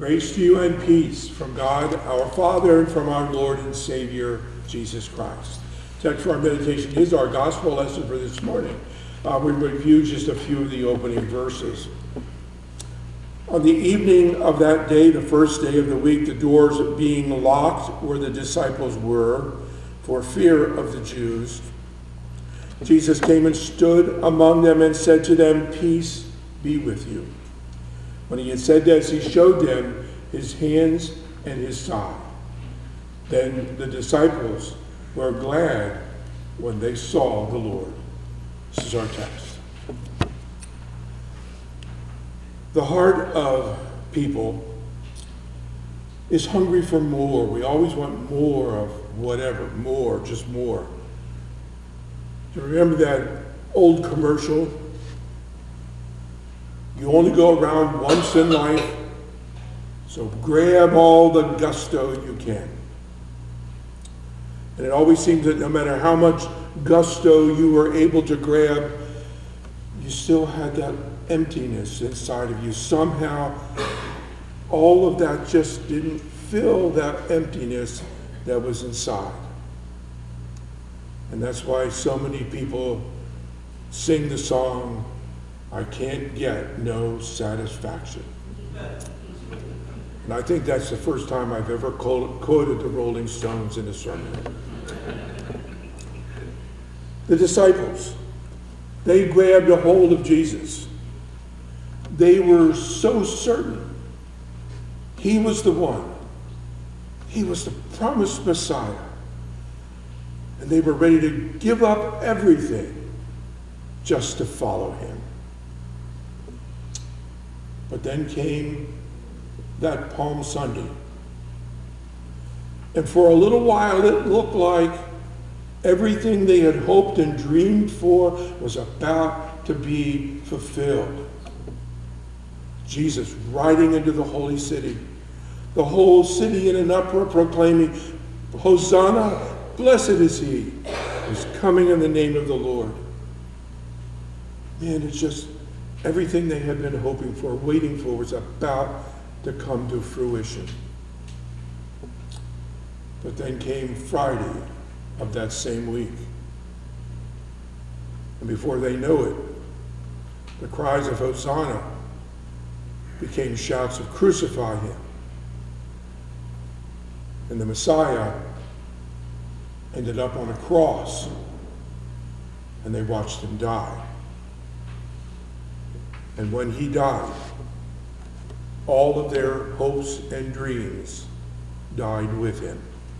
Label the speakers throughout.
Speaker 1: Grace to you and peace from God our Father and from our Lord and Savior, Jesus Christ. Text for our meditation is our gospel lesson for this morning. We review just a few of the opening verses. On the evening of that day, the first day of the week, the doors being locked where the disciples were for fear of the Jews, Jesus came and stood among them and said to them, "Peace be with you." When he had said this, he showed them his hands and his side. Then the disciples were glad when they saw the Lord. This is our text. The heart of people is hungry for more. We always want more of whatever, more, just more. Do you remember that old commercial? You only go around once in life, so grab all the gusto you can. And it always seems that no matter how much gusto you were able to grab, you still had that emptiness inside of you. Somehow, all of that just didn't fill that emptiness that was inside. And that's why so many people sing the song, "I can't get no satisfaction." And I think that's the first time I've ever quoted the Rolling Stones in a sermon. The disciples, they grabbed a hold of Jesus. They were so certain he was the one. He was the promised Messiah. And they were ready to give up everything just to follow him. But then came that Palm Sunday. And for a little while it looked like everything they had hoped and dreamed for was about to be fulfilled. Jesus riding into the holy city. The whole city in an uproar proclaiming, "Hosanna, blessed is he who's coming in the name of the Lord." Man, it's just everything they had been hoping for, waiting for, was about to come to fruition. But then came Friday of that same week. And before they know it, the cries of Hosanna became shouts of "Crucify him." And the Messiah ended up on a cross, and they watched him die. And when he died, all of their hopes and dreams died with him.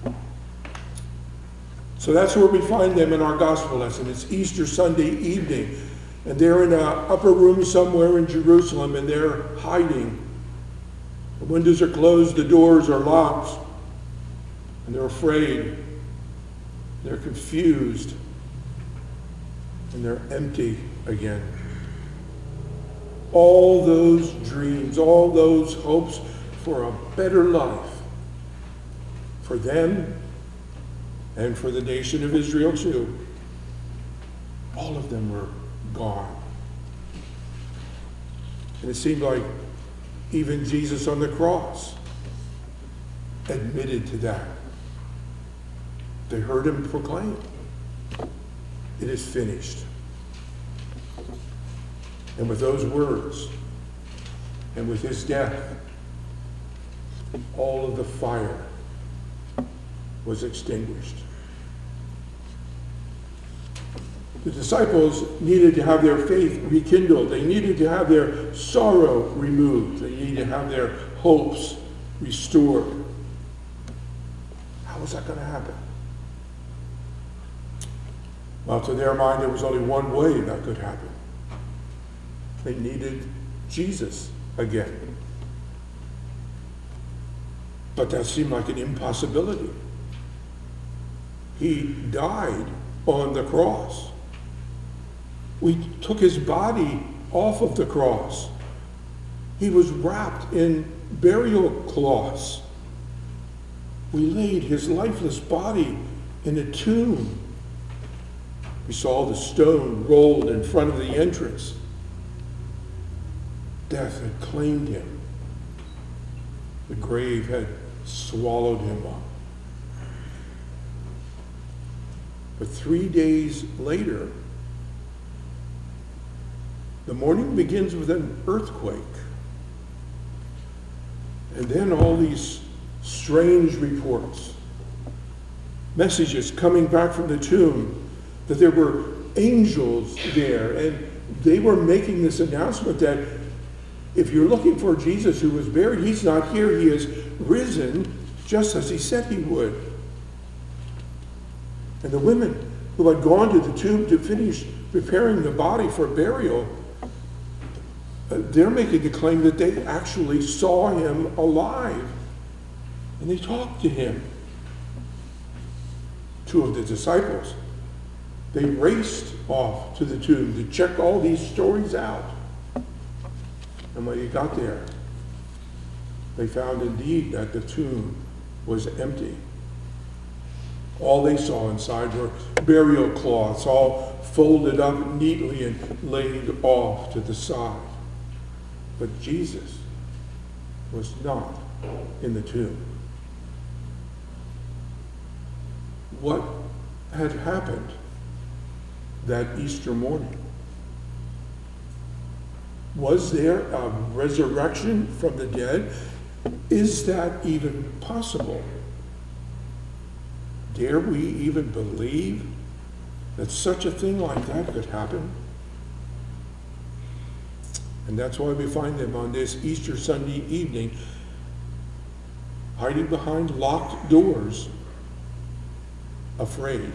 Speaker 1: So that's where we find them in our gospel lesson. It's Easter Sunday evening, and they're in an upper room somewhere in Jerusalem, and they're hiding. The windows are closed, the doors are locked, and they're afraid. They're confused, and they're empty again. All those dreams, all those hopes for a better life for them and for the nation of Israel too, all of them were gone. And it seemed like even Jesus on the cross admitted to that. They heard him proclaim, "It is finished." And with those words, and with his death, all of the fire was extinguished. The disciples needed to have their faith rekindled. They needed to have their sorrow removed. They needed to have their hopes restored. How was that going to happen? Well, to their mind, there was only one way that could happen. They needed Jesus again. But that seemed like an impossibility. He died on the cross. We took his body off of the cross. He was wrapped in burial cloths. We laid his lifeless body in a tomb. We saw the stone rolled in front of the entrance. Death had claimed him. The grave had swallowed him up. But 3 days later, the morning begins with an earthquake. And then all these strange reports, messages coming back from the tomb that there were angels there, and they were making this announcement that if you're looking for Jesus who was buried, he's not here, he is risen just as he said he would. And the women who had gone to the tomb to finish preparing the body for burial, they're making the claim that they actually saw him alive. And they talked to him. 2 of the disciples, they raced off to the tomb to check all these stories out. And when they got there, they found indeed that the tomb was empty. All they saw inside were burial cloths, all folded up neatly and laid off to the side. But Jesus was not in the tomb. What had happened that Easter morning? Was there a resurrection from the dead? Is that even possible? Dare we even believe that such a thing like that could happen? And that's why we find them on this Easter Sunday evening, hiding behind locked doors, afraid.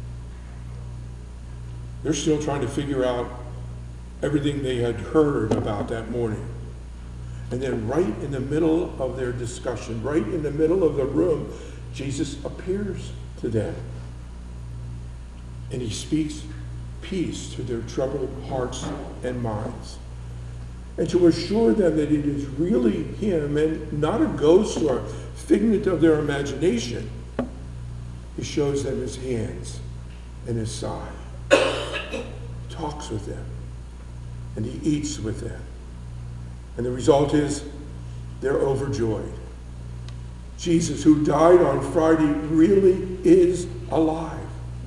Speaker 1: They're still trying to figure out everything they had heard about that morning. And then right in the middle of their discussion, right in the middle of the room, Jesus appears to them. And he speaks peace to their troubled hearts and minds. And to assure them that it is really him and not a ghost or a figment of their imagination, he shows them his hands and his side, talks with them, and he eats with them. And the result is they're overjoyed. Jesus, who died on Friday, really is alive.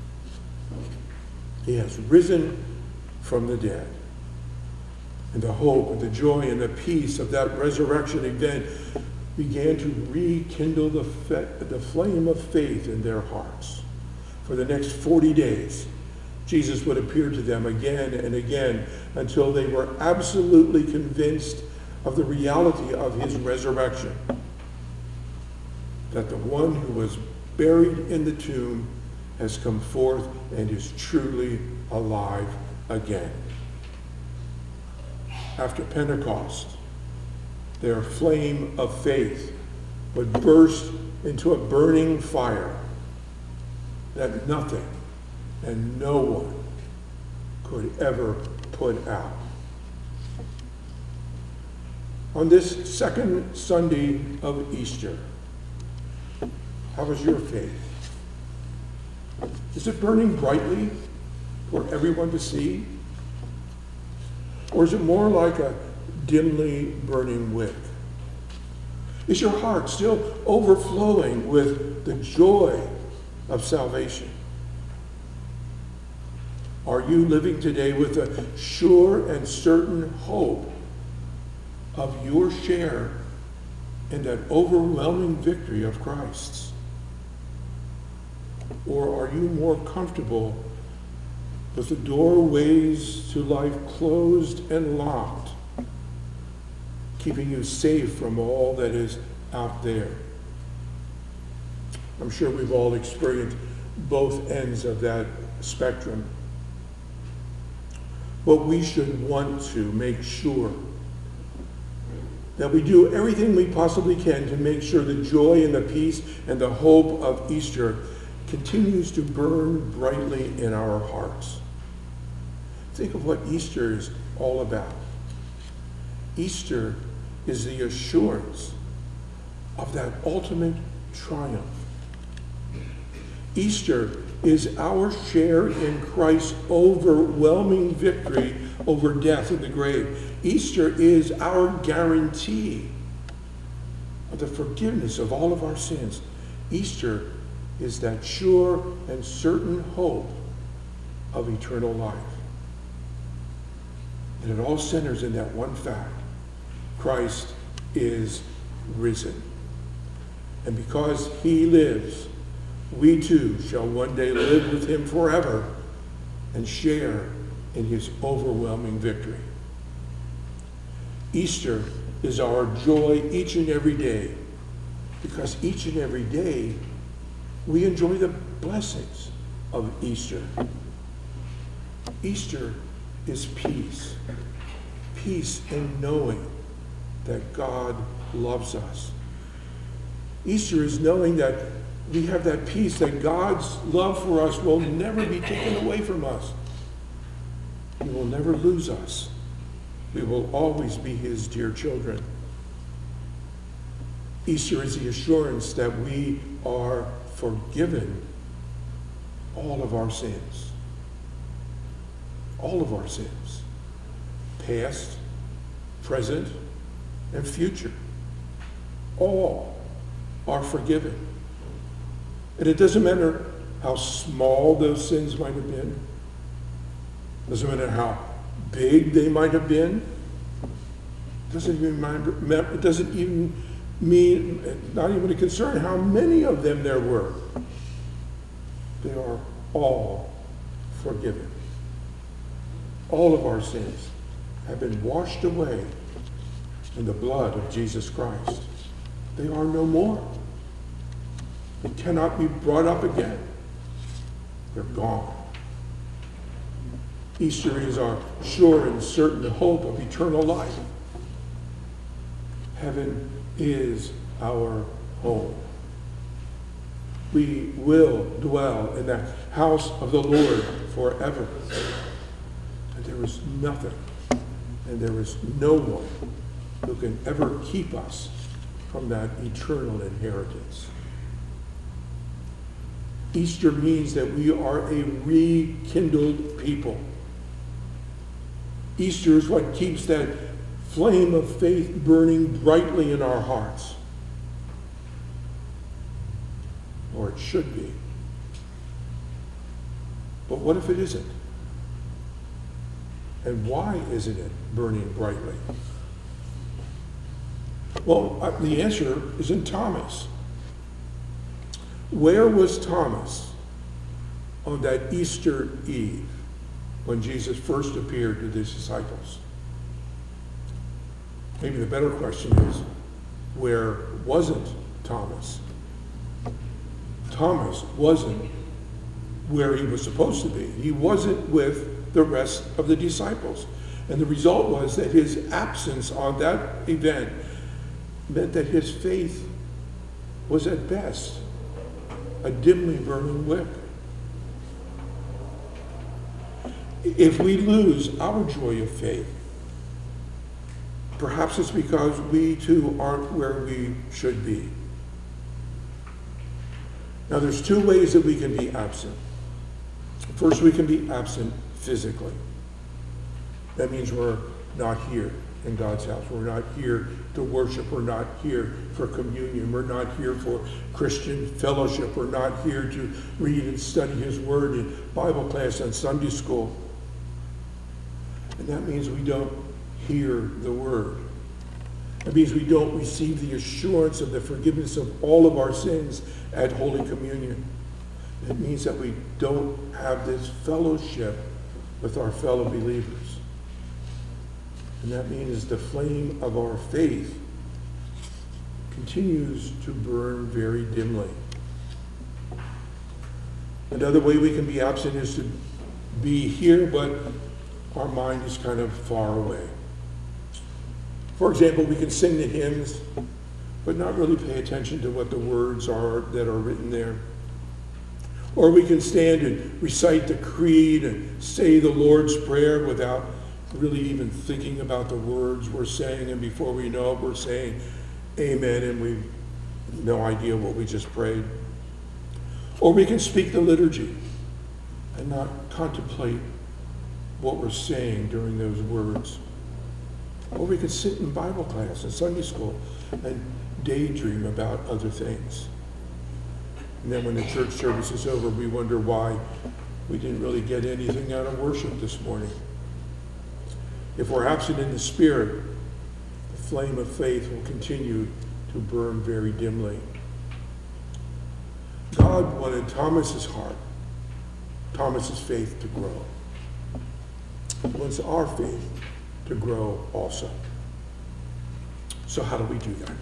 Speaker 1: He has risen from the dead. And the hope and the joy and the peace of that resurrection event began to rekindle the flame of faith in their hearts. For the next 40 days, Jesus would appear to them again and again until they were absolutely convinced of the reality of his resurrection. That the one who was buried in the tomb has come forth and is truly alive again. After Pentecost, their flame of faith would burst into a burning fire that nothing and no one could ever put out. On this second Sunday of Easter, how is your faith? Is it burning brightly for everyone to see? Or is it more like a dimly burning wick? Is your heart still overflowing with the joy of salvation? Are you living today with a sure and certain hope of your share in that overwhelming victory of Christ's? Or are you more comfortable with the doorways to life closed and locked, keeping you safe from all that is out there? I'm sure we've all experienced both ends of that spectrum. But we should want to make sure that we do everything we possibly can to make sure the joy and the peace and the hope of Easter continues to burn brightly in our hearts. Think of what Easter is all about. Easter is the assurance of that ultimate triumph. Easter is our share in Christ's overwhelming victory over death and the grave. Easter is our guarantee of the forgiveness of all of our sins. Easter is that sure and certain hope of eternal life. And it all centers in that one fact: Christ is risen. And because he lives, we too shall one day live with him forever and share in his overwhelming victory. Easter is our joy each and every day, because each and every day we enjoy the blessings of Easter. Easter is peace. Peace in knowing that God loves us. Easter is knowing that we have that peace, that God's love for us will never be taken away from us. He will never lose us. We will always be his dear children. Easter is the assurance that we are forgiven all of our sins. All of our sins. Past, present, and future. All are forgiven. And it doesn't matter how small those sins might have been. It doesn't matter how big they might have been. It doesn't even mean, not even a concern how many of them there were. They are all forgiven. All of our sins have been washed away in the blood of Jesus Christ. They are no more. They cannot be brought up again. They're gone. Easter is our sure and certain hope of eternal life. Heaven is our home. We will dwell in the house of the Lord forever. And there is nothing, and there is no one who can ever keep us from that eternal inheritance. Easter means that we are a rekindled people. Easter is what keeps that flame of faith burning brightly in our hearts. Or it should be. But what if it isn't? And why isn't it burning brightly? Well, the answer is in Thomas. Where was Thomas on that Easter Eve when Jesus first appeared to his disciples? Maybe the better question is, where wasn't Thomas? Thomas wasn't where he was supposed to be. He wasn't with the rest of the disciples. And the result was that his absence on that event meant that his faith was at best a dimly burning wick. If we lose our joy of faith, perhaps it's because we too aren't where we should be. Now, there's two ways that we can be absent. First, we can be absent physically. That means we're not here in God's house. We're not here to worship. We're not here for communion. We're not here for Christian fellowship. We're not here to read and study his word in Bible class and Sunday school. And that means we don't hear the word. It means we don't receive the assurance of the forgiveness of all of our sins at Holy Communion. It means that we don't have this fellowship with our fellow believers. And that means the flame of our faith continues to burn very dimly. Another way we can be absent is to be here, but our mind is kind of far away. For example, we can sing the hymns, but not really pay attention to what the words are that are written there. Or we can stand and recite the creed and say the Lord's Prayer without really even thinking about the words we're saying, and before we know it, we're saying amen, and we've no idea what we just prayed. Or we can speak the liturgy and not contemplate what we're saying during those words. Or we can sit in Bible class and Sunday school and daydream about other things. And then when the church service is over, we wonder why we didn't really get anything out of worship this morning. If we're absent in the Spirit, the flame of faith will continue to burn very dimly. God wanted Thomas's heart, Thomas's faith to grow. He wants our faith to grow also. So how do we do that?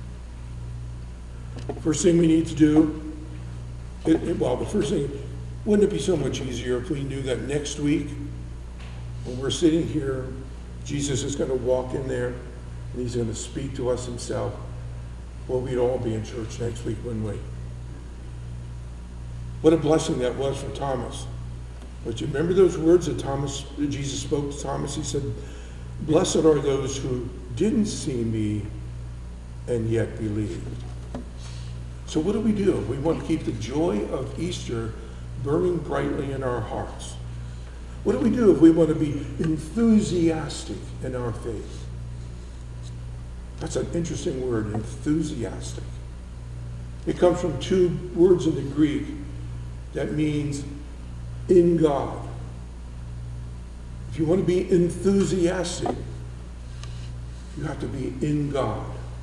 Speaker 1: First thing we need to do, the first thing, wouldn't it be so much easier if we knew that next week, when we're sitting here, Jesus is going to walk in there and he's going to speak to us himself? Well, we'd all be in church next week, wouldn't we? What a blessing that was for Thomas. But you remember those words that Jesus spoke to Thomas? He said, "Blessed are those who didn't see me and yet believed." So what do? We want to keep the joy of Easter burning brightly in our hearts. What do we do if we want to be enthusiastic in our faith? That's an interesting word, enthusiastic. It comes from two words in the Greek that means in God. If you want to be enthusiastic, you have to be in God.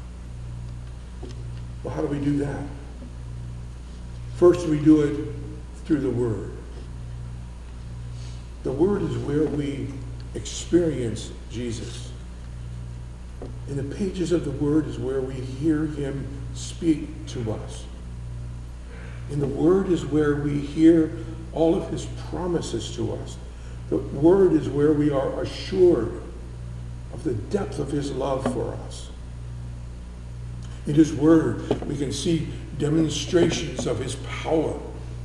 Speaker 1: Well, how do we do that? First, we do it through the Word. The Word is where we experience Jesus. In the pages of the Word is where we hear him speak to us. In the Word is where we hear all of his promises to us. The Word is where we are assured of the depth of his love for us. In his Word, we can see demonstrations of his power.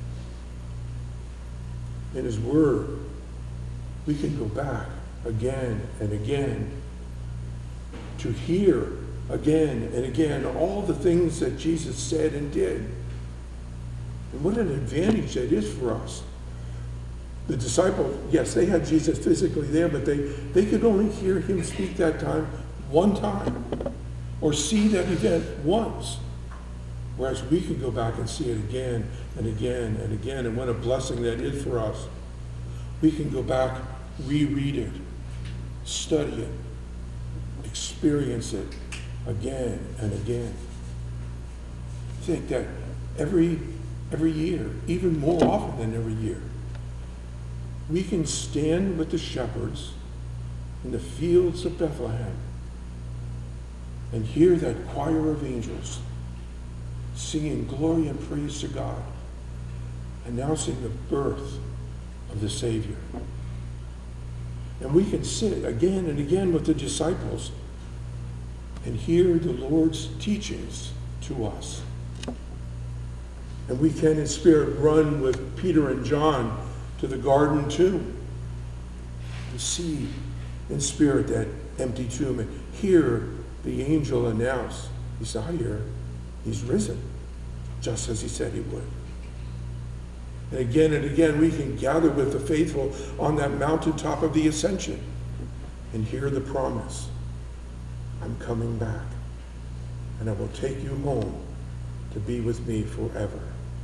Speaker 1: In his Word, we can go back again and again to hear again and again all the things that Jesus said and did. And what an advantage that is for us. The disciples, yes, they had Jesus physically there, but they could only hear him speak that time one time or see that event once. Whereas we can go back and see it again and again and again. And what a blessing that is for us. We can go back, reread it, study it, experience it again and again. I think that every year, even more often than every year, we can stand with the shepherds in the fields of Bethlehem and hear that choir of angels singing glory and praise to God, announcing the birth of the Savior. And we can sit again and again with the disciples and hear the Lord's teachings to us. And we can in spirit run with Peter and John to the garden tomb and see in spirit that empty tomb and hear the angel announce, he's not here, he's risen, just as he said he would. And again, we can gather with the faithful on that mountaintop of the ascension and hear the promise, I'm coming back, and I will take you home to be with me forever.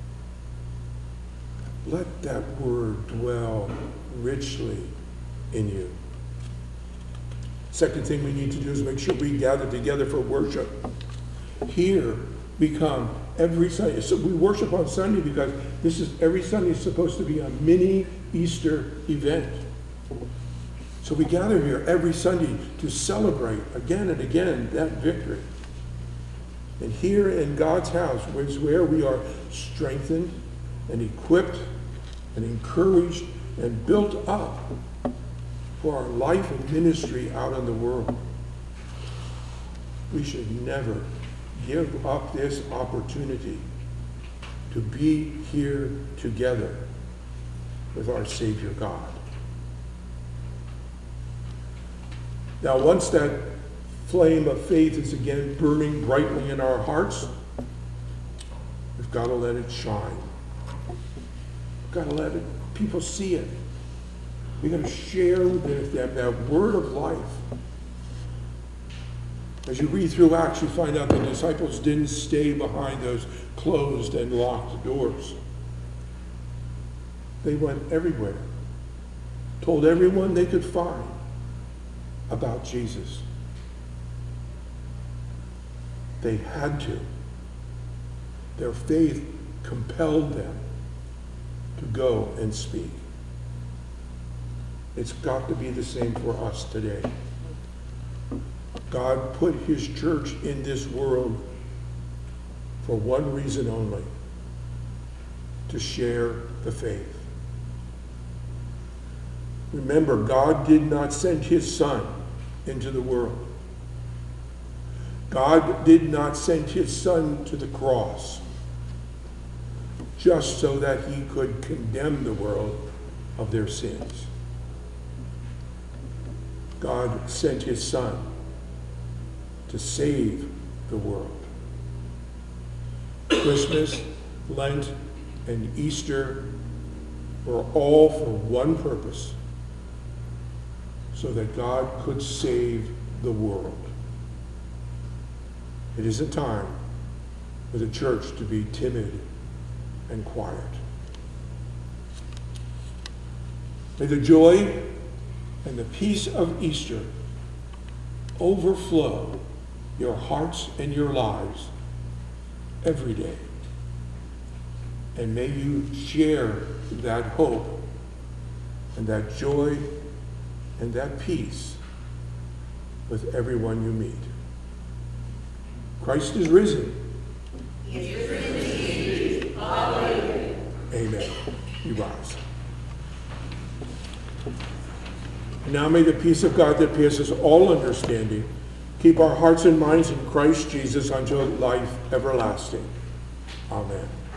Speaker 1: Let that word dwell richly in you. Second thing we need to do is make sure we gather together for worship. Here we come every Sunday. So we worship on Sunday because every Sunday is supposed to be a mini Easter event. So we gather here every Sunday to celebrate again and again that victory. And here in God's house is where we are strengthened and equipped and encouraged and built up for our life and ministry out in the world. We should never give up this opportunity to be here together with our Savior God. Now, once that flame of faith is again burning brightly in our hearts, we've got to let it shine. We've got to let people see it. We've got to share with them that word of life. As you read through Acts, you find out the disciples didn't stay behind those closed and locked doors. They went everywhere, told everyone they could find about Jesus. They had to. Their faith compelled them to go and speak. It's got to be the same for us today. God put his church in this world for one reason only: to share the faith. Remember, God did not send his Son into the world. God did not send his Son to the cross just so that he could condemn the world of their sins. God sent his Son to save the world. Christmas, Lent, and Easter were all for one purpose: so that God could save the world. It isn't time for the church to be timid and quiet. May the joy and the peace of Easter overflow your hearts and your lives every day. And may you share that hope and that joy and that peace with everyone you meet. Christ is risen.
Speaker 2: He is risen indeed. Hallelujah.
Speaker 1: Amen. You rise. And now may the peace of God that passes all understanding keep our hearts and minds in Christ Jesus until life everlasting. Amen.